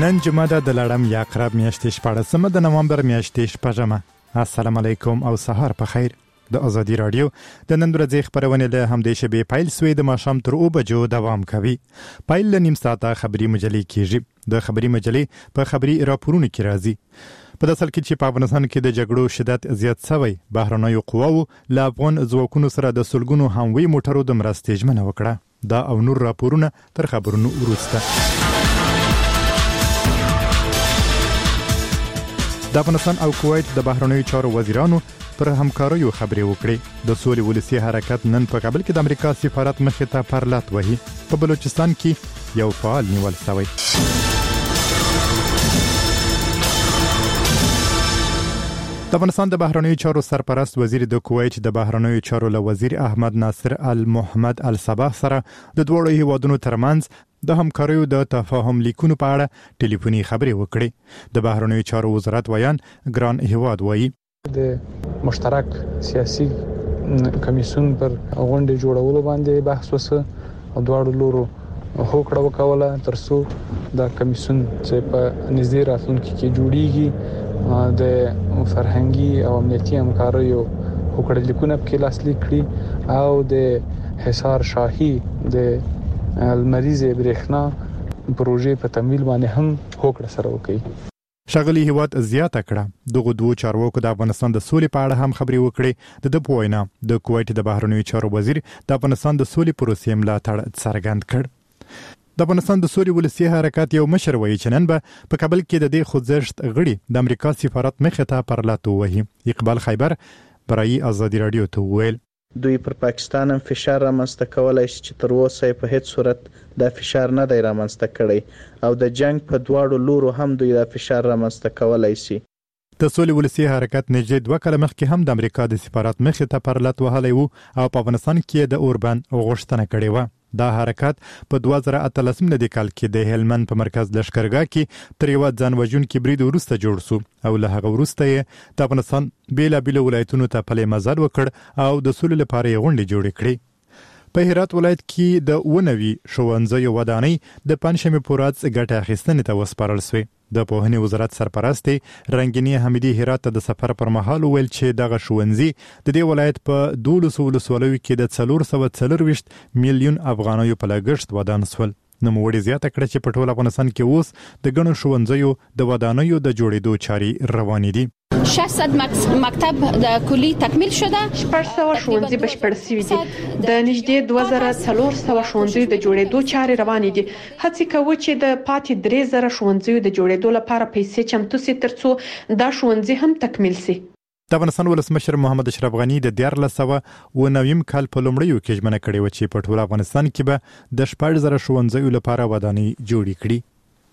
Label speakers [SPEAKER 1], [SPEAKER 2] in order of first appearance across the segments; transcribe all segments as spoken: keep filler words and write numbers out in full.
[SPEAKER 1] نن جمعه ده د لړم یا عقرب میاشتې شپاړسمه د نومبر میاشتې شپږمه. السلام علیکم او سهار په خیر. د ازادي رادیو د نن ورځې خبرونه له همدې شبي پایل سوی د ماښام تر اوه بجو دوام کوي. پایل له نیم ساعته خبري مجلې کیږي. د خبري مجلې په خبري راپورونو کې راځي. په داسل کې چې په افغانستان کې د جګړو شدت زیات شوی، بهرنیو قواو له افغان ځواکونو سره د سلګونو هموي موټرو د مرستې ژمنه وکړه. دا او نور راپورونه تر خبرونو وروسته. د افغانستان او کویت د بهرنیو چارو وزیرانو پر همکاریو خبرې وکړې. د سولې ولسی حرکت نن په کابل کې د امریکا سفارت مخې ته پرلط وهي. په بلوچستان کې یو فعال نیول شوی. د افغانستان د بهرنیو چارو سرپرست وزیر د کویت د بهرنیو چارو له وزیر احمد ناصر المحمد الصباح سره د دوړو هیوادونو ترمنځ د همکاریو د تفاهم لیکونو په اړه ټلیفوني خبرې وکړې. د بهرنیو چارو وزارت ویان ګران هیواد وایي
[SPEAKER 2] د مشترک سیاسي کمیسیون پر غونډه جوړولو باندې بحث وسه او دواړو لورو هوکړه وکوله ترڅو د کمیسیون چې په نږدې راتلونکي کې جوړیږي د فرهنګي او امنیتي همکاریو هوکړه لیکونه په لاسلیک کړي او د حصار شاهي د المریض برېښنا پروژې په تمویل باندې هم هوکړه سره وکړي.
[SPEAKER 1] شغلی هیواد زیاته کړه. دغه دوه چارواکو د افغانستان د سولې په اړه هم خبرې وکړې. د د پوینا د کویت د بهرنیو چارو وزیر د افغانستان د سولې پروسې ملاتړ څرګند کړ. د افغانستان د سولې ولسی حرکت یو مشر وایي چې نن به په کابل کې د دې خوځښت غړي د امریکا سفارت مخې ته پرلط وهي. اقبال خیبر برای ازادي رادیو ته ویل
[SPEAKER 3] دوی پر پاکستان هم فشار رامنځته کولای شي چې تر اوسه په هیڅ صورت دا فشار نه دی رامنځته کړی او د جنگ په دواړو لورو هم دوی دا فشار رامنځته کولای شي.
[SPEAKER 1] د سولې ولسی حرکت نږدې دوه کاله مخکې هم د امریکا د سفارت مخې ته پرلط وهلی وو او په افغانستان کې د اوربند غوښتنه کړې وه. دا حرکت په دوه زره اتلسم کال کې د هلمند په مرکز لشکرګاه کې تر یو ځان وژونکي برید وروسته جوړ شو او له هغه وروسته یې د افغانستان بیلابیلو ولایتونو ته پلي مزل وکړ او د سولې لپاره یې غونډې جوړې کړې. په هرات ولایت کې د ونوي ښوونځیو ودانۍ د پنځشنبې په ورځ ګټه اخیستنې ته وسپارل شوې. د پوهنې وزارت سرپرست رنگینی حمیدي هرات ته د سفر پر مهال ویل چې دغه ښوونځي د دې ولایت په دولسو ولسوالیو کې د څلور سوه څلرویشت میلیون افغانیو په لګښت ودان شول. نوموړي زیاته کړه چې په ټول افغانستان کې اوس د ګڼو ښوونځیو د ودانیو د جوړېدو چارې روانې دي.
[SPEAKER 4] ششصد مکتب د کلی تکمیل شده.
[SPEAKER 5] شپږ سوه ښوونځي بشپړ شوي دي. د نږدې دوه زره څلور سوه ښوونځیو د جوړېدو چارې روانې دي. هڅې کوو چې د پاتې درې زره ښوونځیو د جوړېدو لپاره پیسې چمتو سي ترڅو دا ښوونځي هم تکمیل سي.
[SPEAKER 1] د افغانستان ولسمشر محمد اشرف غنی د دیارلس سوه اوه نوي کال په لومړیو کې ژمنه کړې وه چې په ټول افغانستان کې به د شپږ زره ښوونځیو لپاره ودانۍ جوړې کړي.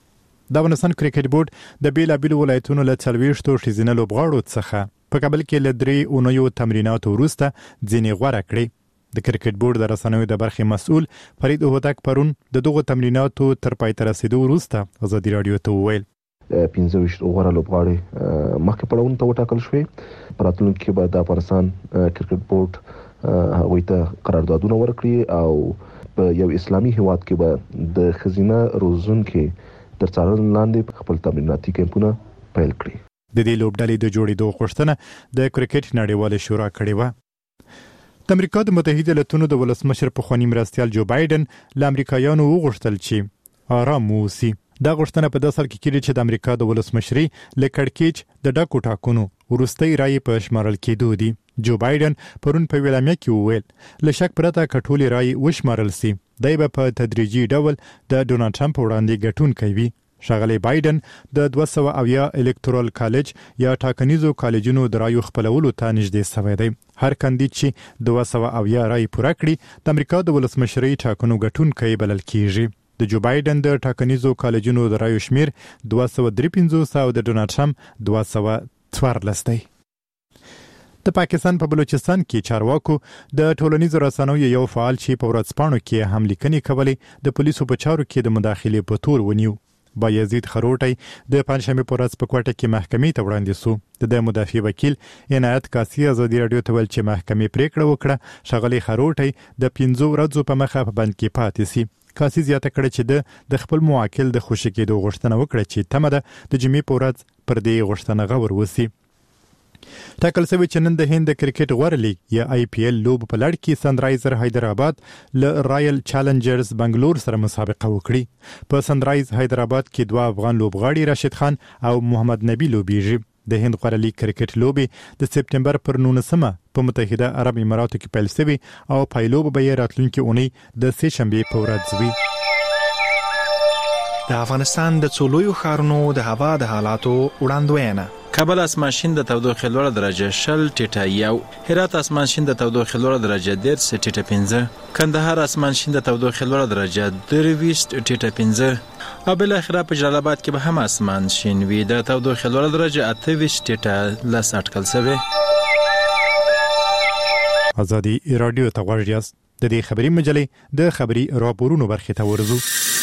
[SPEAKER 1] د افغانستان کرکټ بورډ د بیلابیلو ولایتونو له څلوېښتو ښځینه لوبغاړو څخه په کابل کې له درې اونیو تمریناتو وروسته ځینې غوره کړې. د کرکټ بورډ د رسنیو د برخې مسؤل فرید هوتک پرون د دغو تمریناتو تر پای ته رسیدو وروسته ازادي رادیو ته وویل
[SPEAKER 6] پنځه ویشت غوره لوبغاړي مخکې پړاوونو ته وټاکل شوې. په راتلونکي کې به د افغانستان کرکټ بورډ هغوی ته قراردادونه ورکړي او په یو اسلامي هیواد کې به د ښځینه روزونکي تر څارنې لاندې خپل تمریناتي کیمپونه پیل کړي.
[SPEAKER 1] د دې لوبډلې د جوړېدو غوښتنه د کرکټ نړیوالې شورا کړې وه. د امریکا د متحده ایالاتونو د ولسمشر پخواني مرستیال جو بایدن له امریکایانو وغوښتل چې آرام واوسي. دا غوښتنه په داسې حال کې کېږي چې د امریکا د ولسمشري له کړکېچ د ډکو ټاکنو وروستۍ رایې په شمارل کېدو دي. جو بایدن پرون په ویلامیا کې وویل له شک پرته که ټولې رایې وشمارل سي دی به په تدریجي ډول د ډونالډ ټرمپ وړاندې ګټونکی وي. ښاغلی بایدن د دوه سوه اویا الکتورال کالج یا ټاکنیزو کالجونو د رایو خپلولو ته نږدې سوی دی. هر کاندید چې دوه سوه اویا رایې پوره کړي د امریکا د ولسمشرۍ ټاکنو ګټونکی بلل کېږي. د جو بایدن د ټاکنیزو کالجونو د رایو شمیر دوه سوه درې پنځوس او د ډونالډ ټرمپ دوه سوه څوارلس دی. د پاکستان په بلوچستان کې چارواکو د ټولنیزو رسنیو یو فعال چې په ورځپاڼو کې هم لیکنې کولې د پولیسو په چارو کې د مداخلې په تور ونیو. بایزید خروټی د پنځشنبې په ورځ په کوټه کې محکمې ته وړاندې شو. د مدافع وکیل عنایت کاسي ازادي رادیو ته ویل چې محکمې پریکړه وکړه ښاغلی خروټی د پنځو ورځو په مخه په بند کې پاتې شي. کاسي زیاته کړه چې د خپل موکل د خوشی کېدو غوښتنه وکړه چې تمه ده د جمعې په ورځ پر دې غوښتنه غور وسی. ټاکل شوی چې نن د هند د کرکټ غوړ لیګ یا آی پی ایل لوب په لړ کې سنرایزر حیدرآباد له رایل چالنجرز بنگلور سره مسابقه وکړي. په سنرایز حیدرآباد کې دوه افغان لوبغاړي راشد خان او محمد نبی لوبیږي. د هند غوړ لیګ کرکټ لوبي د سپتمبر پر نولسمه په متحده عرب اماراتو کې پیل شوی او پایلوب به یې راتلونکي اونۍ د سه شنبه په ورځ وي.
[SPEAKER 7] د افغانستان د څولویو ښارونو د هوا د حالاتو وړاندوینه. کابل اسمان شین د تودوخې لوړه درجه شل ټیټه یو، هرات اسمان شین د تودوخې لوړه درجه دېرش ټیټه پنځه، کندهار اسمان شین د تودوخې لوړه درجه درویشت ټیټه پنځه او بل اخره په جلال آباد کې به هم اسمان شین وي د تودوخې لوړه درجه اته ویشت ټیټه لس اټکل شوی.
[SPEAKER 1] ازادي رادیو ته غوږ یاست. د دې خبري مجلې د خبري راپورونو برخې ته ورزو.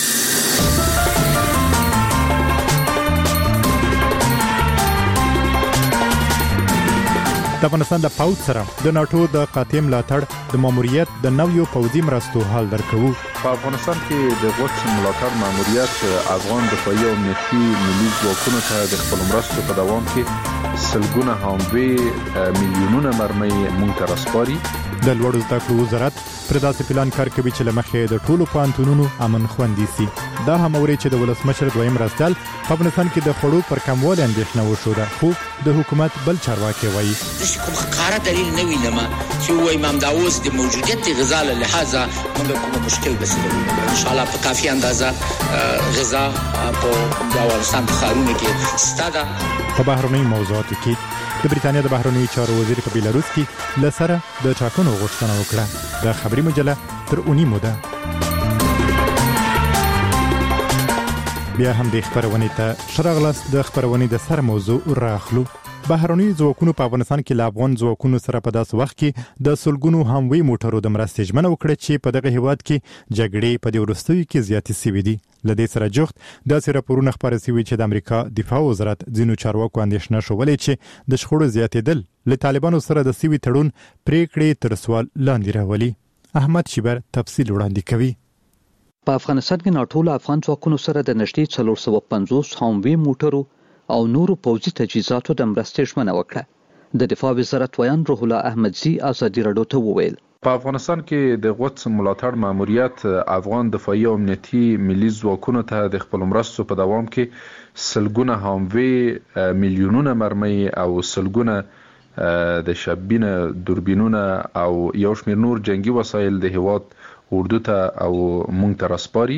[SPEAKER 1] د افغانستان د پاوت سره د ناتو د قاطع ملاتړ د ماموریت د نویو پوځي مرستو حال درکوو.
[SPEAKER 8] په افغانستان کې د غوښ ملاتړ ماموریت افغان دفاعي او امنیتي ملي ځواکونو ته د خپل مرستو په دوام کې سلګونه هاوموي میلیونونه مرمۍ مونږ ته راسپاري.
[SPEAKER 1] د لوړو زده کړو وزارت پر داسې پلان کار کوي چې لمخې د ټولو پوهنتونونو امن خوندي سي. دا هم اوري چې د ولسمشر دویم مرستیال په افغانستان کې د خړو پر کموالي اندېښنه وشوده، خو د حکومت بل چارواکي وایي
[SPEAKER 9] چې کوم ښکاره دلیل نه وینم چې وایي امام داوود د موجودیت غذا له لحاظه موږ کوم مشکل بسره ان شاء الله په کافي اندازه غذا په د افغانستان په ښارونو کې ستاده.
[SPEAKER 1] په بهرنۍ موضوعاتو کې د بریتانیا د بهرنیو چارو وزیر په بیلاروس کې لسره د ټاکنو غوښتنه وکړه. د خبري مجله تر اونۍ موده بیا هم د خبرونې ته شرغلس د خبرونې د سر موضوع راخلو. بهرنی ځواکونو په افغانستان کې له افغان ځواکونو سره په داس وخت کې د سلګونو هموي موټرو د مرستې ژمنه وکړه چې په دغه هیواد کې جګړې په دې وروستیو کې زیاتې شوې دي. له دې سره جوخت داسې راپورونه خپاره شوي چې د امریکا دفاع وزارت ځینو چارواکو اندېښنه شولې چې د شخړو زیاتېدل له طالبانو سره د سوي تړون پریکړې تر سوال لاندې راولي. احمد شیبر تفصیل وړاندې کوي.
[SPEAKER 10] په افغانستان کې ناټول افغان ځواکونو سره د نږدې څلور سوه پنځوس هموي موټرو او نورو پوځي تجهیزاتو د مرستې ژمنه وکړه. د دفاع وزارت ویان روح الله احمدزي ازادي رادیو ته وویل
[SPEAKER 8] په افغانستان کې د غوڅ ملاتړ ماموریت افغان دفاعي او امنیتي ملي ځواکونو ته د خپل مرستو په دوام کې سلګونه هاوموي میلیونونه مرمۍ او سلګونه د شبینه دوربینونه او یو شمېر نور جنگي وسایل د هیواد اردو ته او مونږ ته راسپاري.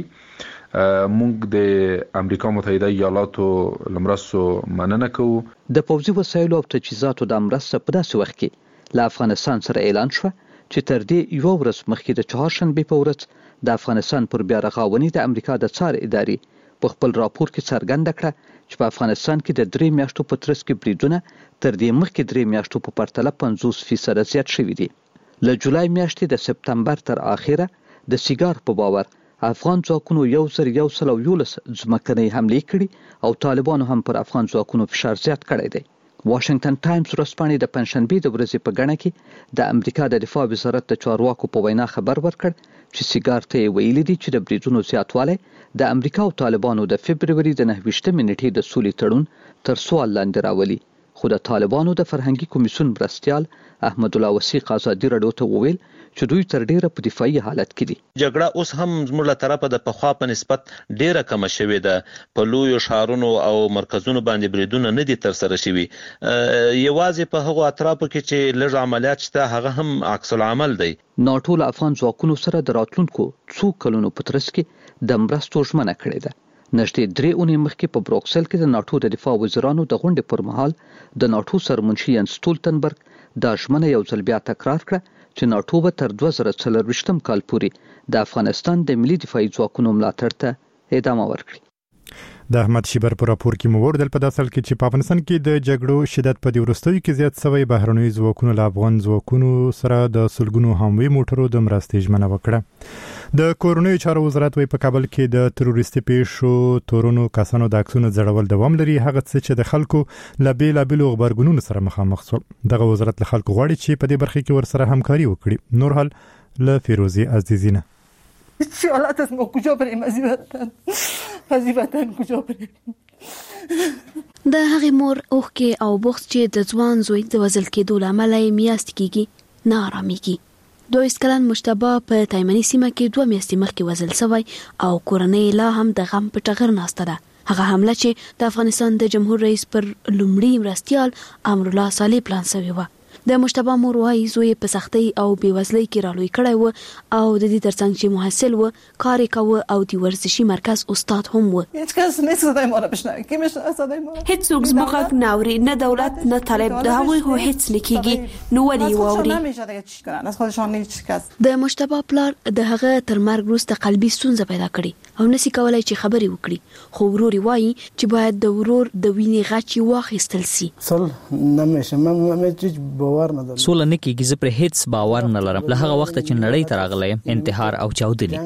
[SPEAKER 8] مونږ د امریکا متحده ایالاتو لمرستو مننه کوو.
[SPEAKER 10] د پوځي وسایلو او تجهیزاتو د مرسته په داسې وخت کې له افغانستان سره اعلان شو چې تر دې یو ورځ مخکې د چهارشنبې په ورځ د افغانستان پر بیا رغاونې د امریکا د څار ادارې په خپل راپور کې څرګنده کړه چې په افغانستان کې د درې میاشتو په ترڅ کې بریدونه تر دې مخکې درې میاشتو په پرتله پنځوس فیصد زیات شوي دي. له جولای میاشتې د سپتمبر تر اخره د سیګار په باور افغان ځواکونو یو زر یو سل او یولس ځمکنۍ حملې کړي او طالبانو هم پر افغان ځواکونو فشار زیات کړی دی. واشنگټن ټایمز ورځپاڼې د پنځشنبې د ورځې په ګڼه کې د امریکا د دفاع وزارت د چارواکو په وینا خبر ورکړ چې سیګار ته یې ویلي دي چې د بریدونو زیاتوالی د امریکا او طالبانو د فبروري د نهه ویشتمې نیټې د سولې تړون تر سوال لاندې راولي. خو د طالبانو د فرهنګي کمیسیون مرستیال احمد الله وثیق ازادي رادیو ته وویل چې دوی تر ډیره په دفاعي حالت کې دي.
[SPEAKER 11] جګړه اوس هم زموږ له طرفه د پخوا په نسبت ډیره کمه شوې ده. په لویو ښارونو او مرکزونو باندې بریدونه نه دي ترسره شوي. یوازې په هغو اطرافو کې چې لږ عملیات شته هغه هم عکس العمل دی.
[SPEAKER 10] ناټو له افغان ځواکونو سره د راتلونکو څو کلونو په ترڅ کې د مرستو ژمنه کړې ده. نږدې درې اونۍ مخکې په بروکسل کې د ناټو د دفاع وزیرانو د غونډې پر مهال د ناټو سرمنشي ینس سټولتنبرګ دا ژمنه یو ځل بیا تکرار کړه چې ناټو به تر دوه زره څلرویشتم کال پورې د افغانستان د ملي دفاعي ځواکونو ملاتړ ته ادامه ورکړي.
[SPEAKER 1] د احمد شیبر پر راپور کې مو وردل په داسل کې چې په افغانستان کې د جګړو شدت په دې وروستیو کې زیات شوی. بهرنوي ځواکونو له افغان ځواکونو سره د سلګونو هموي موټرو د مرستې ژمنه وکړه. د کورونوي چارو وزارت وی په کابل کې د تروریستي پیښو تورونو کسانو د عکسونو ځړول دوام لري. هغه څه چې د خلکو له بیلابېلو خبرګونونو سره مخامخ شول. دغه وزارت له خلکو غواړي چې په دې برخه کې ورسره همکاري وکړي. نور حال له فیروزي عزیزینه.
[SPEAKER 12] چه حالت است؟ ما کجا بریم از این وطن؟ از این وطن کجا بریم؟
[SPEAKER 13] د هغې مور اوښکې او بغض چې د ځوان زوی د وژل کېدو له امله یې میاشتې کېږي نه آرامېږي. دوه ویشت کلن مجتبی په تایمني سیمه کې دوه میاشتې مخکې وژل شوی او کورنۍ لا هم د غم په ټغر ناسته ده. هغه حمله چې د افغانستان د جمهور رئیس پر لومړي مرستیال امرالله صالح پلان شوی و. د مجتبی مور وايي زوی په سختۍ او بېوزلۍ کې رالوی کړی و او د دې ترڅنګ چې محصل و کار یې کوه او د ورزشي مرکز استاد هم و.
[SPEAKER 14] هیڅوک زموږ غږ نه اوري، نه دولت نه طالب، د هغوی خو هیڅ نه کېږي، نو ولې یې واوري؟
[SPEAKER 13] د مجتبی پلار د هغه تر مرګ وروسته قلبي ستونزه پیدا کړې او نسي کولای چې خبرې وکړي، خو ورور یې وایي چې باید د ورور د وینې غچ واخیستل سي.
[SPEAKER 15] سوله نه کېږي، زه پر هیڅ باور نه لرم. له هغه وخته چې نړۍ ته راغلی یم انتحار او چاودنې.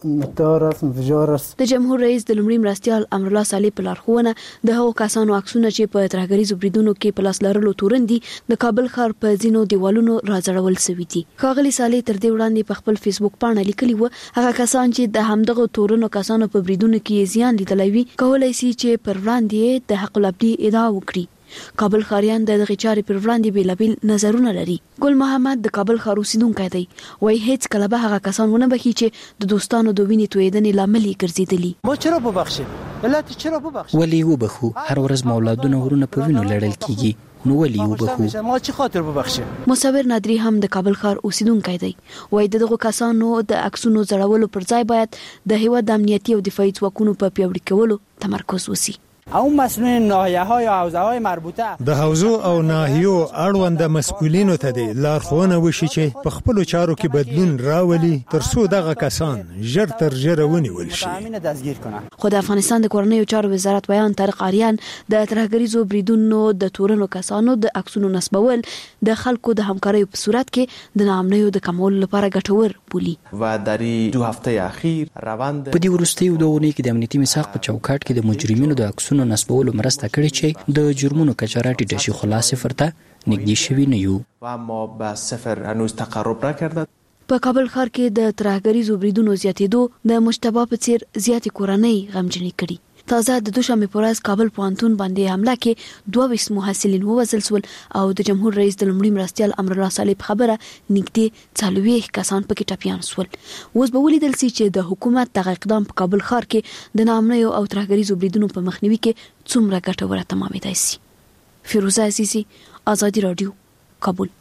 [SPEAKER 13] د جمهور رئیس د لومړي مرستیال امرالله صالح په لارښوونه د هغو کسانو عکسونه چې په ترهګریزو بریدونو کې په لاس لرلو تورن دي د کابل ښار په ځینو دیوالونو راځړول شوي دي. ښاغلي صالح تر دې وړاندې په خپل فیسبوک پاڼه لیکلي و هغه کسان چې د همدغو تورنو کسانو په بریدونو کې زیان لیدلی وي کولی شي چې پر وړاندې د حق العبدي ادعا وکړي. کابل ښاریان د دغې چارې پر وړاندې بېلابېل نظرونه لري. ګل محمد د کابل ښار اوسیدونکی دی، وایي هیڅ کله به هغه کسان ونه بخښي چې د دوستانو د وینې تویېدنې لامل یې ګرځېدلي.
[SPEAKER 16] ما چرا ببخشیم؟ ملت چرا ببخشیم؟ ولې وبخو؟ هر ورځ مو اولادونه ورونه په وینو لړل کیږي، نو ولې وبخو؟ ما چی خاطر ببخشیم؟
[SPEAKER 13] مصور نادری هم د کابل ښار اوسیدونکی دی، وایي دغه کسانو د عکسونو زړولو پر ځای باید د هیواد د امنیتي او دفاعي ځواکونو په پیاوړي کولو تمرکز وشي.
[SPEAKER 16] او مسئولین ناحیه های او حوزه های مربوطه
[SPEAKER 17] د حوزو او ناحیو اړوند مسئولینو ته د لارښوونه وشي چې په خپلو چارو کې بدلون راولي ترڅو دغه کسان ژر تر ژره ونیول شي.
[SPEAKER 13] خو د افغانستان د کورنیو چارو وزارت ویان طارق آریان د ترهګریزو بریدونو د تورنو کسانو د عکسونو نسبول د خلکو د همکارۍ په صورت کې د ناامنیو د کمولو لپاره ګټور بولي.
[SPEAKER 18] و در دو هفته اخیر روند
[SPEAKER 16] په دې وروستیو دوه اونۍ کې د امنیتي میثاق په چوکاټ کې د مجرمینو د عکسونو نسبولو مرسته کړې چې د جرمونو کچه راټیټه شي، خو لا صفر ته نږدې شوي نه یو.
[SPEAKER 18] و اما به صفر هنوز تقرب نکرده.
[SPEAKER 13] په کابل ښار کې د ترهګریزو بریدونو زیاتېدو د مجتبی په څیر زیاتې کورنۍ غمجنې کړي. تازه د دوشنبې په ورځ کابل پوهنتون باندې حمله کې دوه ویشت محصلین ووژل شول او د جمهور رئیس د لومړي مرستیال امرالله صالح په خبره نږدې څلوېښت کسان پکې ټپیان شول. اوس به ولیدل سي چې د حکومت دغه اقدام په کابل ښار کې د ناامنیو او ترهګریزو بریدونو په مخنیوي کې څومره ګټوره تمامېدای سي. فیروزه عزیزي، آزادي رادیو، کابل.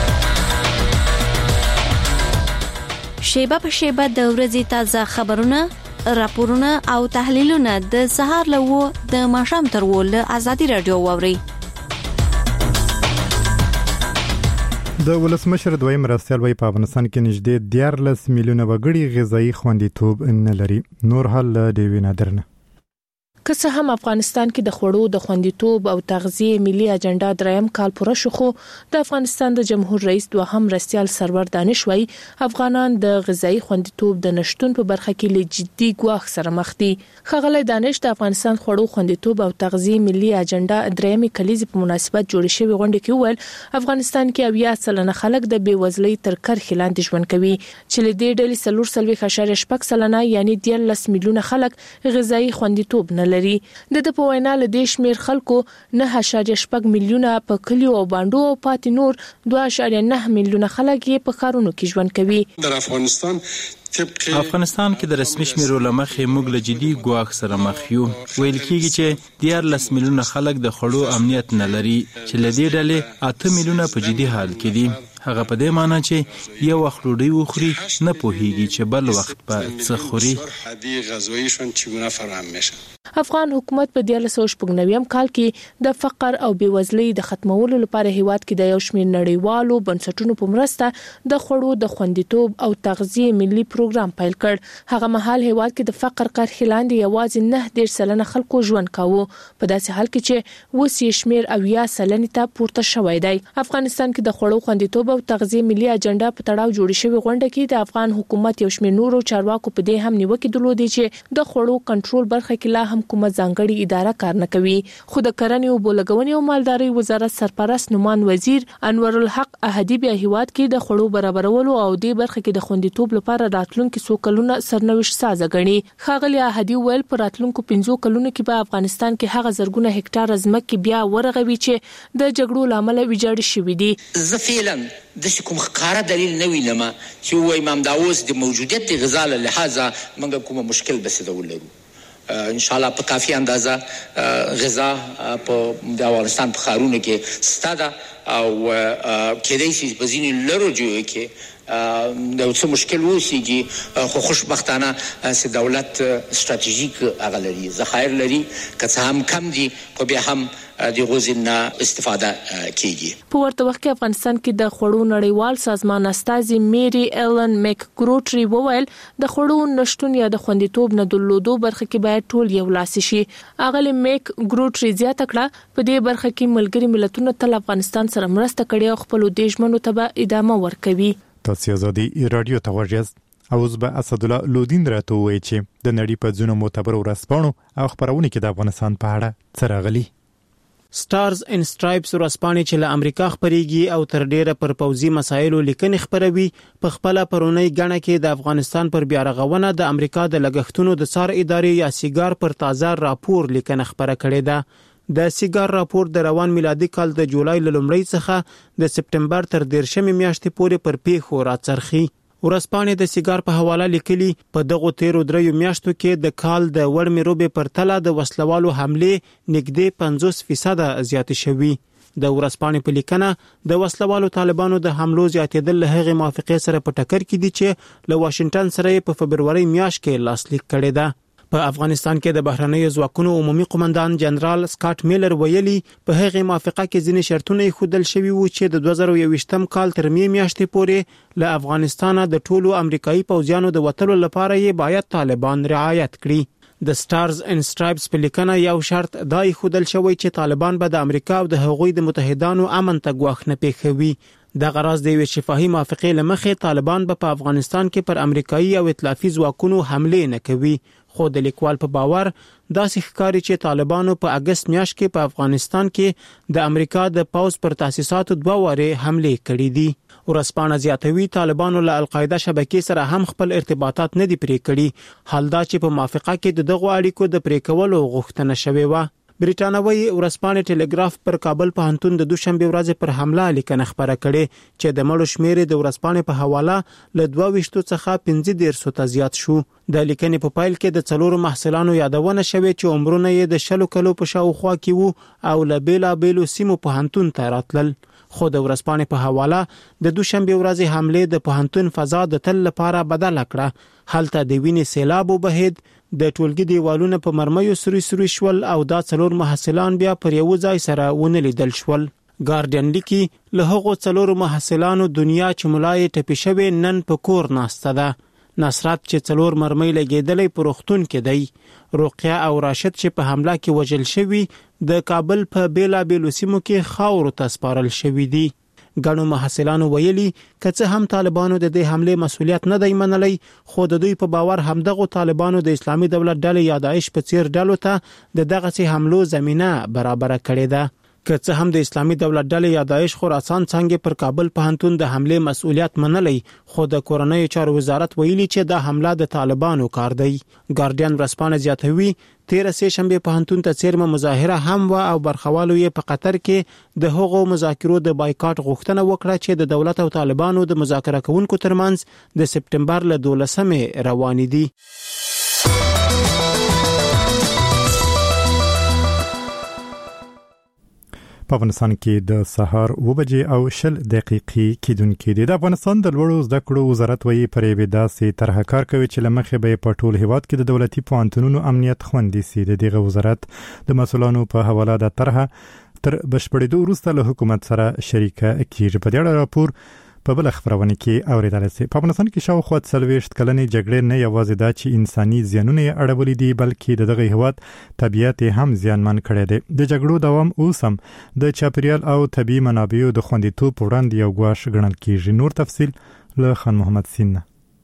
[SPEAKER 19] شیبه په شیبه د ورځې تازه خبرونه، راپورونه او تحلیلونه د سهار له و د ماښام تر و له آزادي رادیو واوري.
[SPEAKER 1] د ولسمشر دویم مرستیال وایي په افغانستان کې نږدې دیارلس میلیونه وګړي غذایي خوندیتوب نه لري. نور حال له ډیوې نادر نه.
[SPEAKER 20] که څه هم افغانستان کې د خوړو د خوندیتوب او تغذیه ملي اجنډا دریم کال پوره شو، خو د افغانستان د جمهور رئیس دوهم مرستیال سرور دانش وایي افغانان د غذایي خوندیتوب د نشټون په برخه کې له جدي ګواښ سره مخ دي. ښاغلی دانش د افغانستان خوړو خوندیتوب او تغذیه ملي اجنډا دریم کلیزې په مناسبت جوړ شوی غونډه کې وویل افغانستان کې اویا سلنه خلک د بېوزلۍ تر کرښې لاندې ژوند کوي، چې له دې ډلې څلور څلوېښت اعشاریه شپږ سلنه یعنی دیارلس میلیونه خلک غذایي خوندیتوب نه لري. د د په وینا له دې شمیر خلکو نه اعشاریه شپږ میلیونه په کلیو او باندو او پاتې نور دوه اعشاریه نه میلیونه خلک یې په ښارونو کې ژوند کوي.
[SPEAKER 21] در افغانستان
[SPEAKER 7] افغانستان کې د رسمي شمیرو له مخې موږ له جدي ګواښ سره مخ یو. ویل کېږي چې دیارلس میلیونه خلک د خوړو امنیت نه لري، چې له دې ډلې اته میلیونه په جدي حال کې دي. هغه په دې معنی چې یو وخت ډوډۍ وخوري نه پوهیږي چې بل وخت په څه خوري.
[SPEAKER 20] افغان حکومت په دیارلس سوه شپږ نوي کال کې د فقر او بېوزلۍ د ختمولو لپاره هیواد کې د یو شمېر نړیوالو بنسټونو په مرسته د خوړو د خوندیتوب او تغذیه ملي پروګرام پیل کړ. هغه مهال هیواد کې د فقر کرښې لاندې یوازې نه دېرش سلنه خلکو ژوند کاوه، په داسې حال کې چې اوس یې شمېر اویا سلنې ته پورته شوی دی. افغانستان کې د خوړو خوندیتوب او تغذیه ملي اجنډا په تړاو جوړ شوی غونډه کې د افغان حکومت یو شمېر نورو چارواکو په دې هم نیوکه درلودې چې د خوړو کنټرول برخه کې لا هم کومه ځانګړې اداره کار نه کوي. خو د کرنې او بولګونې او مالدارۍ وزارت سرپرست نومان وزیر انور الحق احدی بیا هیواد کې د خوړو برابرولو او د برخه کې د خوندیتوب لپاره راتلونکو څو کلونو سرنوشت ساز غني. خاغلی احدی ویل پر راتلونکو پنځو کلونو کې په افغانستان کې هغه زرګونه هکټار ځمکه بیا ورغوي چې د جګړو لامل ویجاړ شوې دي.
[SPEAKER 9] زه فعلا د کوم ښکارا دلیل نه وینم چې وای امام داوود د موجودیت غذا له لحاظه موږ کوم مشکل بسیده ولرو. ان شاء الله په کافي اندازه غذا په د افغانستان په خارونو کې ستاده او کېدای شي په ځینې لرو جوړ کې د څه مشکل وسیږي خو خوشبختانه چې دولت ستراتیژیک اغلري ذخایر لري که څه هم کم دي خو بیا هم د غوزنه استفاده کیږي.
[SPEAKER 20] په ورته وخت کې افغانستان کې د خوړو نړیوال سازمان استازي میری ایلن میک ګروټری وویل د خوړو نشټون یا د خوندیتوب نه درلودو برخه کې باید ټول یو لاس شي. اغلی میک ګروټری زیاته کړه په دې برخه کې ملګری ملتونو تل افغانستان سره مرسته کړې او خپل دیشمنو ته به ادامه ورکوي.
[SPEAKER 1] تاسو ازادي رادیو ته ورجاست او زبا اسد الله لودین راته وایي چې د نړۍ په ځینو معتبر ورځپاڼو او خبرونه کې د افغانستان په اړه څه راغلي.
[SPEAKER 21] سټارز ان سټرایپس ورځپاڼه چې له امریکا خبريږي او تر ډیره پر پوزي مسایلو لیکنې خبروي په خپل پرونی غاڼه کې د افغانستان پر بیا رغونه د امریکا د لګښتونو د څار ادارې یا سیګار پر تازه راپور لیکنه خبره کړې ده. د سیګار راپور د روان میلادي کال د جولای لومړۍ څخه د سپټمبر تر دیرشمې میاشتې پورې پر پیښو راڅرخي. ورځپاڼې د سیګار په حواله لیکلي په دغه تیرو دریو میاشتو کې د کال د وړمې روبې پر تله د وسلوالو حمله نږدې پنځوس فیصد زیات شوي. د ورځپاڼې په لیکنه د وسلوالو طالبانو د حملو زیاتېدل له هغې موافقې سره په ټکر کې دي چې له واشنگټن سره په فبروري میاشت کې لاسلیک کړی ده. په افغانستان کې د بهرنیو ځواکونو عمومي قومندان جنرال سکاټ میلر ویلي په هغې موافقه کې ځینې شرطونه خودل شوي وو چې د دوه زره یوویشتم کال تر می میاشتې پورې له افغانستانه د ټولو امریکایي پوځیانو د وتلو لپاره یې باید طالبان رعایت کړي. د سټارز ان سټرایپس په لیکنه یو شرط دای خودل شوی چې طالبان به د امریکا او د هغوی د متحدانو امن ته ګواښ نه پیښوي. د غرض د یو شفاهي موافقې لمخې طالبان به په افغانستان کې پر امریکایي او ائتلافي ځواکونو حمله نه کوي. خو د لیکوال په باور داسې ښکاري چې طالبانو په اگست میاشت کې په افغانستان کې د امریکا د پوځ پر تاسیساتو دوه واره حمله کړې دي. ورځپاڼه زیاتوي طالبانو له القاعده شبکې سره هم خپل ارتباطات نه دي پرې کړي، حال دا چې په موافقه کې د دغو اړیکو د پرې کولو غوښتنه شوې وه. بریټانوي ورځپاڼې ټلګراف پر کابل پوهنتون د دوشنبه ورځې پر حمله لیکنه خبره کړې چې د مړو شمیر د ورځپاڼې په حواله له دوه ویشتو څخه پنځه دیرشو ته زیات شو. د لیکنې په پایل کې د څلورو محصلانو یادونه شوې چې عمرونه یې د شلو کلو په شاوخوا کې وو او له بیلا بیلو سیمو پوهنتون ته راتلل. خو د ورځپاڼې په حواله د دوشنبه ورځې حمله د پوهنتون فضا د تل لپاره بدل کړه. هلته د وینې سیلاب وبهید، د ټولګي دیوالونه په مرمیو سوري سوري شول او دا څلور محصلان بیا پر یو ځای سره ونه لیدل شول. ګارډین لیکي له هغو څلورو محصلانو دنیا چې ملای ټپي شوی نن په کور ناسته ده. نصرت چې څلور مرمۍ لګېدلې په روغتون کې دی. رقیه او راشد چې په حمله کې وژل شوي د کابل په بیلا بیلو سیمو کې خاورو ته سپارل شوي دي. ګڼو محصلانو ویلي که څه هم طالبانو د دې حمله مسؤلیت نه دی منلی، خو د دوی په باور همدغه طالبانو د اسلامي دولت ډلې یا داعش په څیر ډلو ته د دغسې حملو زمینه برابره کړې ده. که څه هم د اسلامي دولت ډلې یا داعش خراسان څنګه پر کابل پوهنتون د حمله مسؤلیت منلی، خو د کورنیو چارو وزارت ویلي چې دا حمله د طالبانو کار دی. ګارډین ورځپاڼه زیاتوي تیر سه شنبه پوهنتون ته څیرمه مظاهره هم و او برخوالو یې په قطر کې د هغو مذاکرو د بایکاټ غوښتنه وکړه چې د دولت او طالبانو د مذاکره کوونکو ترمنځ د سپټمبر له دولسمې روان دي.
[SPEAKER 1] په افغانستان کې د سهار اوه بجې او شل دقیقې کېدونکې دي. د افغانستان د لوړو زده کړو وزارت وایي پر یوې داسې طرحه کار کوي چې له مخې به په ټول هیواد کې د دولتي پوهنتونونو امنیت خوندي سي. د دغه وزارت د مسؤلانو په حواله د طرحه تر بشپړېدو وروسته له حکومت سره شریکه کیږي. په دې اړه راپور په بل خبرونه کې اوریدل شي. په افغانستان کې شاوخوا څلوېښت کلنې جګړې نه یوازې دا چې انساني زیانونه اړولې دي بلکې دغه هیواد طبیعت هم زیانمن کړی دی. د جګړو دوام اوس هم د چاپیریال او طبي منابعو د خوندیتوب وړاندې یو ګواښ ګڼل کیږي. نور تفصیل له خان محمد سین.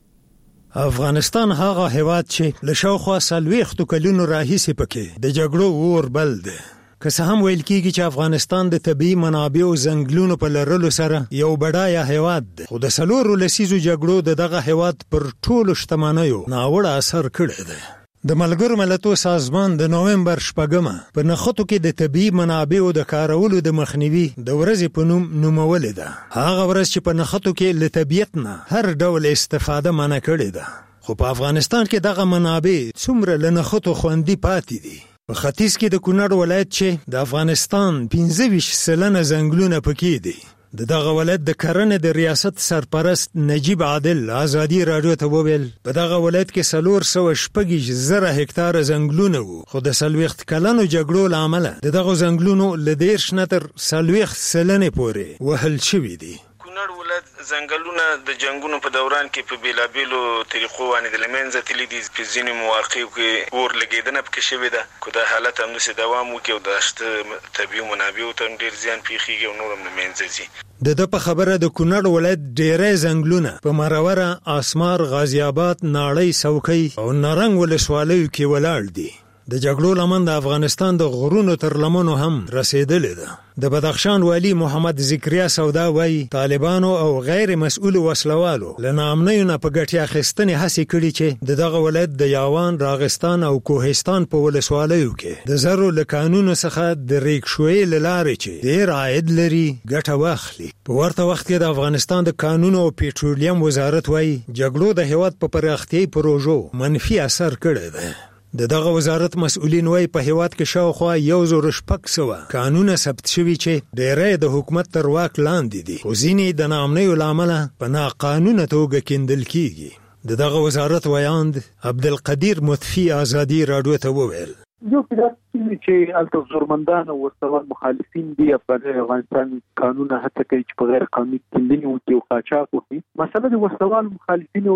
[SPEAKER 17] افغانستان هغه هیواد چې له شاوخوا څلوېښتو کلونو راهیسې پکې د جګړو اور بل دی. که څه هم ویل کېږي چې افغانستان د طبي منابعو ځنګلونو په لرلو سره یو بډایه هیواد دی، خو د څلورو لسیزو جګړو د دغه هیواد پر ټولو شتمنیو ناوړه اثر کړی دی. د ملګرو ملتونو سازمان د نومبر شپږمه په نښتو کې د طبي منابعو د کارولو د مخنیوي د ورځې په نوم نومولې ده. هغه ورځ چې په نښتو کې له طبیعت نه هر ډول استفاده منع کړې ده. خو په افغانستان کې دغه منابع څومره له نښتو خوندي پاتې دي. په ختیځ کې د کونړ ولایت چې د افغانستان پنځه ویشت سلنه ځنګلونه پکې دي. د دغه ولایت د کرنې د ریاست سرپرست نجیب عادل ازادي راډیو ته وویل په دغه ولایت کې څلور سوه شپږ زره هکتاره ځنګلونه وو، خو د څلوېښت کلنو جګړو له امله د دغو ځنګلونو له دېرش نه تر څلوېښت سلنې پورې وهل شوي دي.
[SPEAKER 2] کونړ ولایت ځنګلونه د جنگونو په دوران کې په بیلابیلو طریقو باندې د لمنځه تللي دي. په ځینو مواقعو کې اور لګېدنه پکې شوې ده، خو دا حالت همداسې دوام وکړي او د شته طبیعي منابعو ته هم ډېر زیان پېښېږي او نور هم له منځه ځي.
[SPEAKER 17] د ده په خبره د کونړ ولایت ډېری ځنګلونه په مروره، اسمار، غازي آباد، ناړۍ، څوکۍ او نرنګ ولسوالیو کې ولاړ دي. د جګړو لمن د افغانستان د غرونو تر لمنو هم رسیدلې ده. د بدخشان والی محمد ذکریا سودا وایي طالبانو او غیر مسؤلو وسلوالو له ناامنیو نه په ګټې اخیستنې هڅې کړي چې د دغه ولایت د یاوان، راغستان او کوهستان په ولسوالیو کې د زرو له کانونو څخه د ریکشویې له لارې چې ډېر عاید لري ګټه واخلي. په ورته وخت کې د افغانستان د کانونو او پیټرولیم وزارت وایي جګړو د هیواد په پراختیایي پروژو منفي اثر کړی دی. د دغه وزارت مسؤلین وایي په هیواد کې شاوخوا یو زره شپږ سوه قانونه ثبت شوي چې ډېری د حکومت تر واک لاندې دي، خو ځینې د ناامنیو له امله په ناقانونه توګه کیندل کیږي. د دغه وزارت ویاند عبدالقدیر مطفي ازادي راډیو ته وویل
[SPEAKER 22] یو پیدا چې الته زورمندان او ورسره مخالفین دي په افغانستان قانون هڅه کوي چې په غیر قانوني کیندنې وکړي او قاچاق وکړي. مسله د ورسره مخالفینو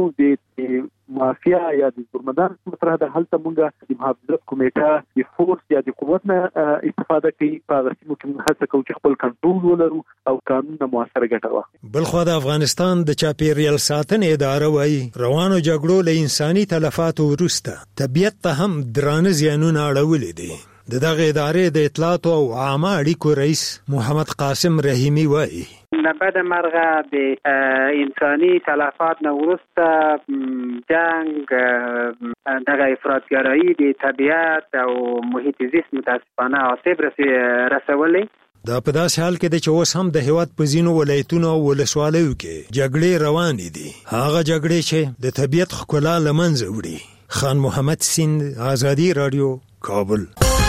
[SPEAKER 22] د مافیا یا د زورمندان مطرح ده. هلته مونږ د محافظت کمیټه د فورس یا د قوت نه استفاده کوي. په هغه سیمو کې مونږ هڅه کوو چې خپل کنټرول ولرو او قانون نه مؤثره ګټه واخلو.
[SPEAKER 17] بلخوا د افغانستان د چاپیریال ساتنې اداره وایي روانو جګړو له انساني تلفاتو وروسته طبیعت ته هم درانه زیانونه اړولي دي. د دغه ادارې د اطلاعاتو او عامه اړیکو رئیس محمد قاسم رحیمی وایي
[SPEAKER 23] نه بعد مرغه د انساني تلفات نه وروسته جنگ دغه افراطګرایي د طبیعت او محیط زیست متاسفانه آسیب رسولي.
[SPEAKER 17] دا په داسې حال کې د چې اوس هم د هیواد په ځینو ولایتونو او ولسوالیو کې جګړې روانې دي، هغه جګړې چې د طبیعت ښکلا له منځه وړي. خان محمد سیند، ازادي راډیو، کابل.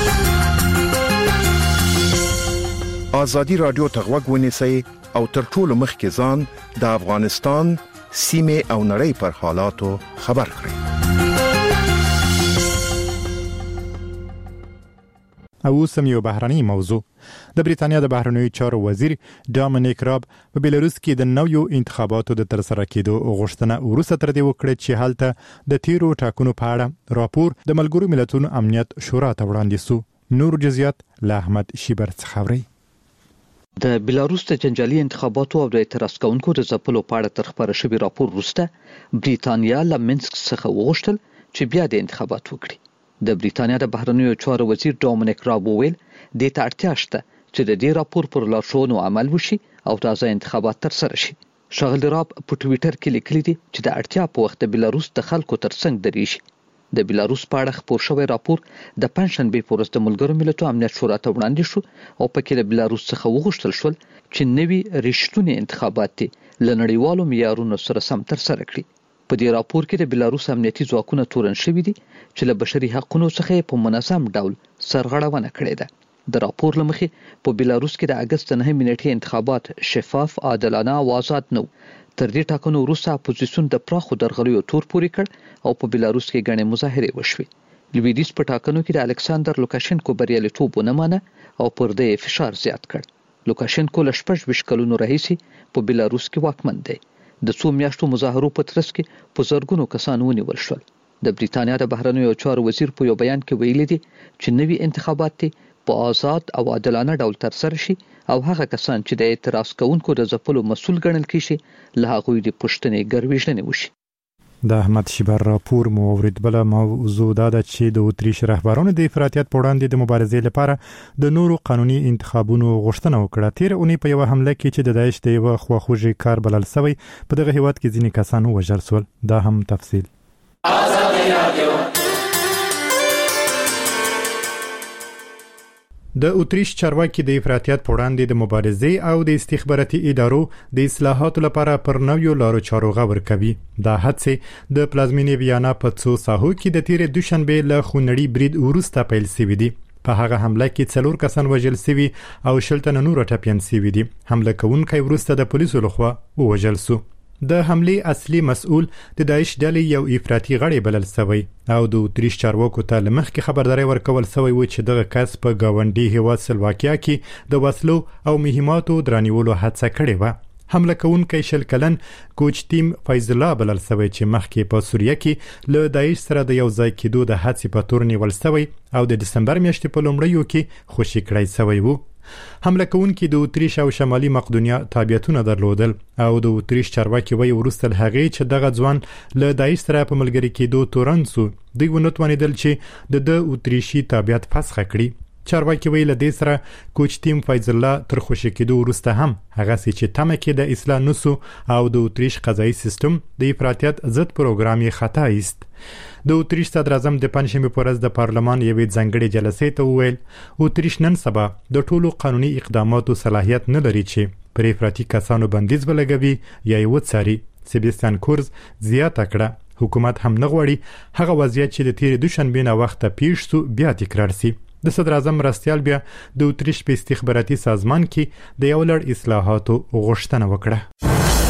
[SPEAKER 24] ازادي راډیو ته غوږ ونیسئ او تر ټولو مخکې ځان د افغانستان سیمې او نړۍ پر حالاتو خبر کړئ.
[SPEAKER 1] او سم یو بهرنی موضوع. د بریتانیا د بهرنیو چارو وزیر ډامینیک راب په بیلاروس کې د نویو انتخاباتو د ترسره کېدو غوښتنه وروسته تر دې وکړه چې هلته د تیرو ټاکنو په اړه راپور د ملګرو ملتونو امنیت شورا ته وړاندې سو. نور جزئیات له احمد شیبر څخه اورئ.
[SPEAKER 10] د بیلاروس د جنجالي انتخاباتو او د اعتراض کوونکو د ځپلو په اړه تر خپاره شوي راپور وروسته بریتانیا له منسک څخه وغوښتل چې بیا د انتخابات وکړي. د بریتانیا د بهرنیو چارو وزیر ډامینیک راب وویل دې ته اړتیا شته چې د دې راپور پر لارښوونو عمل وشي او تازه انتخابات ترسره شي. ښاغلي راب په ټویټر کې لیکلي دي چې د اړتیا په وخت د بیلاروس د خلکو ترڅنګ درېږي. د بیلاروس په اړه خپور شوی راپور د پنځشنبې په ورځ د ملګرو ملتونو امنیت شورا ته وړاندې شو او پکې د بیلاروس څخه وغوښتل شول چې نوي رښتونی انتخابات له نړیوالو معیارونو سره سم ترسره کړي. په دې راپور کې د بیلاروس امنیتي ځواکونه تورن شوي دي چې له بشري حقوقو څخه په منظم ډول سرغړونه کړې ده. د راپور له مخې په بیلاروس کې د اګست نهمې نیټې انتخابات شفاف، عادلانه او آزاد نه و. تر دې ټاکنو وروسته اپوزیسیون د پراخو درغلیو تور پورې کړ او په بیلاروس کې ګڼې مظاهرې وشوې. لویدیځ په ټاکنو کې د الکساندر لوکاشینکو بریالیتوب ونه مانه او پر دې فشار زیات کړ. لوکاشنکو له شپږ ویشت کلونو راهیسې په بیلاروس کې واکمن دی. د څو میاشتو مظاهرو په ترڅ کې په زرګونو کسان ونیول شول. د بریتانیا د بهرنیو چارو وزیر په یو بیان کې ویلي دي چې نوي انتخابات دي په آزاد او عادلانه ډول ترسره شي او هغه کسان چې د اعتراض کوونکو د ځپلو مسؤل ګڼل کیږي له هغوی د پوښتنې ګرویژنې وشي.
[SPEAKER 1] د احمد شیبر راپور مو اورید. بل موضوع دا ده چې د اتریش رهبرانو د افراطیت په وړاندې د مبارزې لپاره د نورو قانوني انتخابونو غوښتنه وکړه. تیر اونۍ په یو حمله کې چې د داعش د یو خواخوږي کار بلل شوی په دغه هیواد کې ځینې کسان وژل شول. دا هم تفصیل. د اتریش چارواکي د افراطیت په وړاندې د مبارزې او د استخباراتي ادارو د اصلاحاتو لپاره پر نویو لارو چارو غور کوي. دا هڅې د پلازمینې ویانا په څو ساحو کې د تیر دوشنبه له خونړي برید وروسته پیل شوې دي. په هغه حمله کې څلور کسان وژل شوي او شل تنه نور ټپیان شوي دي. حمله کوونکی وروسته د پولیسو لخوا ووژل شو. د حملې اصلي مسؤل د داعش ډلې یو افراطي غړی بلل شوی او د اتریش چارواکو ته لمخکې خبرداري ورکول شوی و چې دغه کس په گاونډي هیواد سلواکیا کې د وسلو او مهماتو درانیولو هڅه کړې و. حمله کوونکی شل کلن کوچ ټیم فیض الله بلل شوی چې مخکې په سوریه کې له داعش سره د یو ځای کېدو د هڅې په تور نیول شوی او د دسمبر میاشتې په لومړیو کې خوشي کړی شوی و. حمله کوونکي د اتریش او شمالي مقدونیا تابعیتونه درلودل او د اتریش چارواکي وایي وروسته له هغې چې دغه ځوان له داعش سره په ملګري کېدو تورن سو دوی ونه توانېدل چې د د اتریشي تابعیت فسخه کړي. چارواکي وایي له دې سره کوچ ټیم فیض الله تر خوشي کېدو وروسته هم هغسې چې تمه کې د اصلاح نسو او د اتریش قضایي سیستم د افراطیت ضد پروګرام یې خطا ایست. د اتریش صدر اعظم د پنځشنبه په ورځ د پارلمان یوې ځانګړې جلسې ته وویل اتریش نن سبا د ټولو قانوني اقداماتو صلاحیت نه لري چې پر افراطي کسانو بندیز ولګوي یا یې وڅاري. سیباستیان کورز زیاته کړه حکومت هم نه غواړي هغه وضعیت چې د تیر دوشنبه نه وخته پیښ شو بیا تکرار شي. د صدر اعظم مرستیال بیا د اتریش په استخباراتي سازمان کې د یو لړ اصلاحاتو غوښتنه وکړه.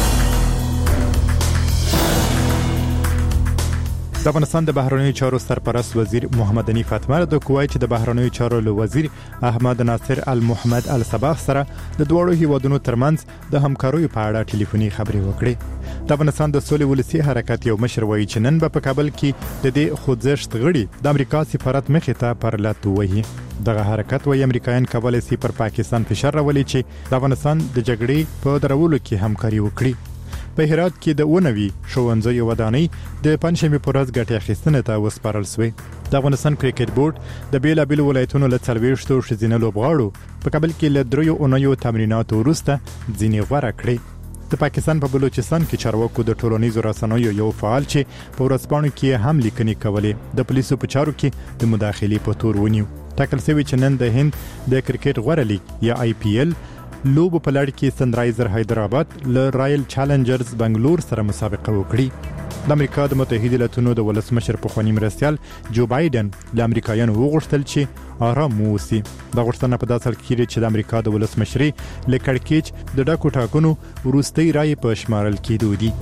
[SPEAKER 1] د افغانستان د بهرنیو چارو سرپرست وزیر محمد حنیف اتمر د کویت د بهرنیو چارو له وزیر احمد ناصر المحمد الصباح سره د دوړو هیوادونو ترمنځ د همکاریو په اړه ټلیفوني خبرې وکړې. د افغانستان د سولې ولسی حرکت یو مشر وایي چې نن په کابل کې د دې خوځښت غړي د امریکا سفارت مخې ته پر لات وهي. دغه حرکت وایي امریکایان کولای شي پر پاکستان فشار راولي چې د افغانستان د جګړې په درولو کې همکاري وکړي. په هرات کې د ونوي ښوونځي ودانۍ د پنځشنبه په ورځ ګټه اخیستنې ته وسپارل شوې. د افغانستان کرکټ بورډ د بیلابیلو ولایتونو له څلوېښتو ښځینه لوبغاړو په کابل کې له دریو اونیو تمریناتو وروسته ځینې غوره کړې. د پاکستان په بلوچستان کې چارواکو د ټولنیزو رسنیو یو فعال چې په ورځپاڼو کې هم لیکنې کولې د پولیسو په چارو کې د مداخلې په تور ونیو. ټاکل شوی چې نن د هند د کرکټ غوره لیګ یا آی پی ایل لوبو په لړ کې سنرایزر حیدرآباد له رایل چالنجرز بنگلور سره مسابقه وکړي. د امریکا د متحده ایالاتونو د ولسمشر پخوانی مرستیال جو بایدن له امریکایانو وغوښتل چې آرام واوسي. دا غوښتنه په داسې حال کې چې د امریکا د ولسمشرۍ له کړکېچ د ډاکو ټاکنو وروستۍ رایې په شمارل کېدو دي.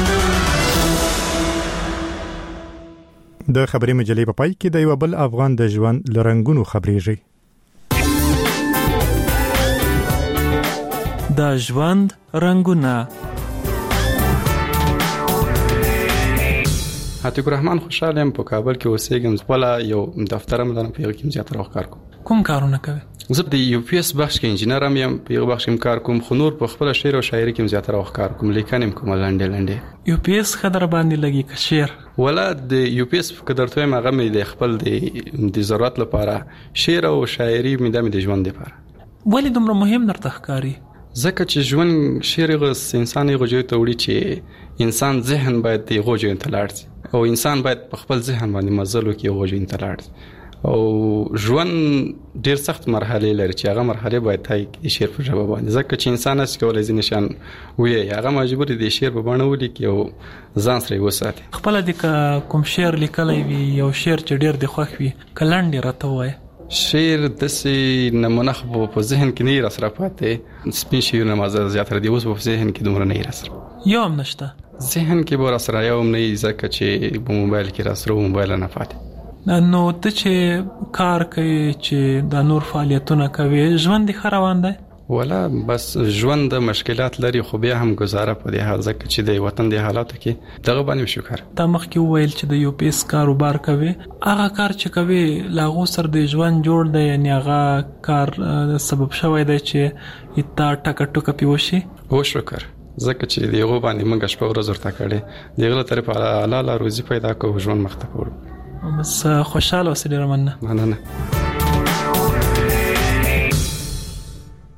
[SPEAKER 1] د خبري مجلې په پای کې د یو بل افغان د ژوند لرنګونو خبرېږي.
[SPEAKER 3] د ژوند رنگونه.
[SPEAKER 4] عتیق الرحمن خوشاله یم په کابل کې اوسېږم. خپله یو دفتر هم لرم په هغه کې زیاتره وخت کار کوم.
[SPEAKER 3] کوم کارونه کوي؟
[SPEAKER 4] زه د یو پی اس بخش کې انجینر هم یم، په یو بخش کې کار کوم، خو نور په خپل شعر او شاعري کې زیاتره وخت کار کوم، لیکنې کوم لاندې لاندې.
[SPEAKER 3] یو پی اس خبر باندې لګي که شعر
[SPEAKER 4] ولا د یو پی اس قدرته مغه مې د خپل د د ضرورت لپاره شعر او شاعري مې د ژوند لپاره.
[SPEAKER 3] ولې دومره مهم درته ښکاري؟
[SPEAKER 4] ځکه چې ژوند شعر غوس انسان یې غوږی ته وړي چې انسان ذهن باید د غوږی ته لاړ شي او انسان باید په خپل ذهن باندې مزل وکړي او غوږی ته لاړ شي. او ژوند ډیر سخت مرحله لري چې هغه مرحله باید تای د شعر په ژبه باندې، ځکه چې انسان اس کولای ځي نشان وي هغه مجبور دی شعر په باندې ولیکي او ځان سره وساتي.
[SPEAKER 3] خپل د کوم شعر لیکلای وي یو شعر چې ډیر د خوښ وي کلند راته وای.
[SPEAKER 4] شعر داسې نمونه خو په ذهن کې نه راسره پاتې، سپین شعرونه مازه زیاتره دی اوس په ذهن کې دومره نه راسره.
[SPEAKER 3] یو هم نشته
[SPEAKER 4] ذهن کې به راسره یو هم نه، ځکه چې په موبایل کې راسره موبایل نه پاتې.
[SPEAKER 3] نو ته چې کار کوي چې د نور فعالیتونه کوي ژوند ښه روان دی؟
[SPEAKER 4] ولا بس ژوند د مشکلات لري خو بیا هم گزاره په دې حال ځکه چې د وطن د حالاتو کې دغه باندې شو کار.
[SPEAKER 3] تا مخکې وویل چې د یو پیس کاروبار کوي، هغه کار چې کوي لاغو سر د ژوند جوړ دی، یعنی هغه کار سبب شوی دی چې تا ټکه ټوکه پیوشي.
[SPEAKER 4] او شکر ځکه چې دیغه باندې موږ شپه ورځ ورته کړې دیغه تر په حلاله روزي پیدا کوو ژوند مخ ته وړو.
[SPEAKER 3] بس خوشاله اوسې ډیر مننه.
[SPEAKER 4] مننه.